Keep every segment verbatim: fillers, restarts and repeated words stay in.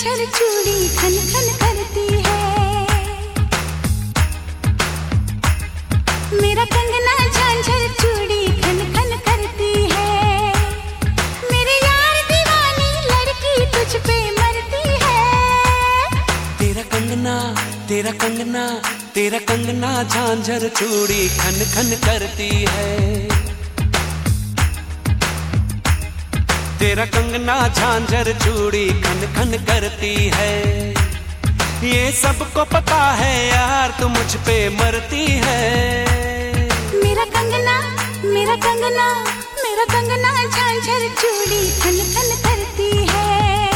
झांझर चूड़ी खन खन करती है। मेरा कंगना झांझर चूड़ी खन खन करती है। मेरे यार दीवानी लड़की तुझ पे मरती है। तेरा कंगना तेरा कंगना तेरा कंगना झांझर चूड़ी खन खन करती है। तेरा कंगना झांझर चूड़ी खन खन करती है। ये सबको पता है यार तू मुझ पे मरती है। मेरा कंगना मेरा कंगना मेरा कंगना झांझर चूड़ी खन खन करती है।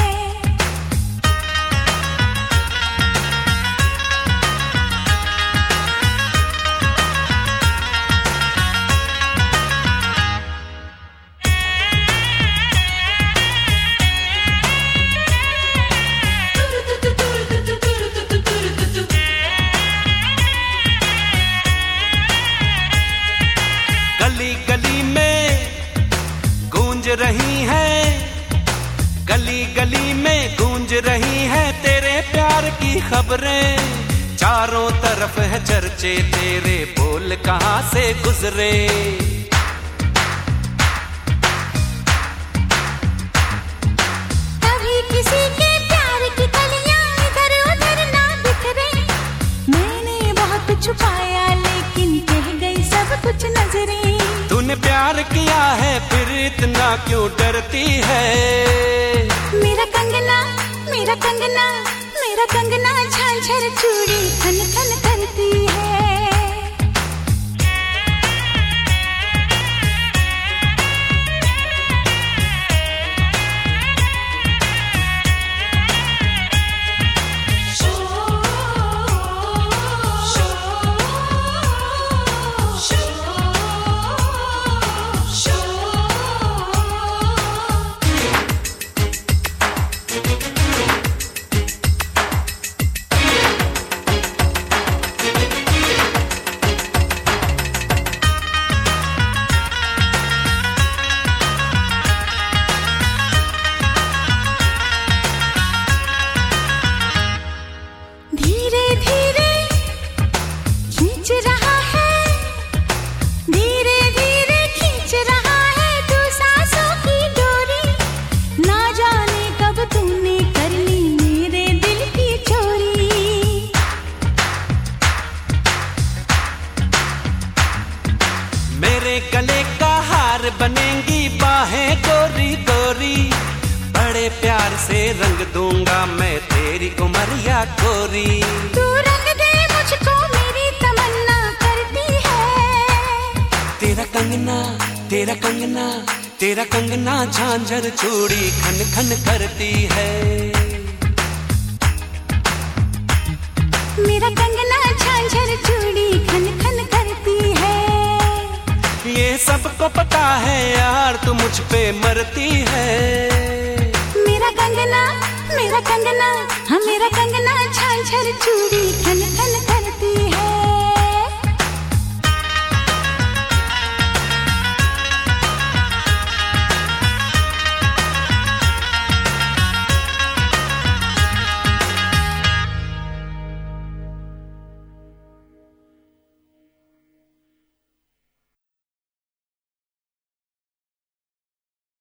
गली गली में गूंज रही है, गली गली में गूंज रही है तेरे प्यार की खबरें। चारों तरफ है चर्चे तेरे, बोल कहां से गुजरे। कभी किसी के प्यार की कलियां इधर उधर ना बिखरे। मैंने बहुत छुपाया लेकिन कह गई सब कुछ नजरें। तूने प्यार किया है फिर इतना क्यों डरती है। मेरा कंगना मेरा कंगना मेरा कंगना झांझर चूड़ी खन खन करती है। धीरे धीरे खींच रहा है, धीरे धीरे खींच रहा है तू सांसों की डोरी। ना जाने कब तूने कर ली मेरे दिल की चोरी। मेरे गले का हार बनेंगी बाहें गोरी गोरी। बड़े प्यार से रंग दूंगा मैं तेरी उमरिया गोरी। तू रंग दे मुझको मेरी तमन्ना करती है। तेरा कंगना तेरा कंगना तेरा कंगना झांझर चूड़ी खन खन करती है। मेरा कंगना झांझर चूड़ी खन खन करती है। ये सबको पता है यार तू मुझ पे मरती है। मेरा कंगना मेरा कंगना हाँ मेरा कंगना झांझर चूड़ी खन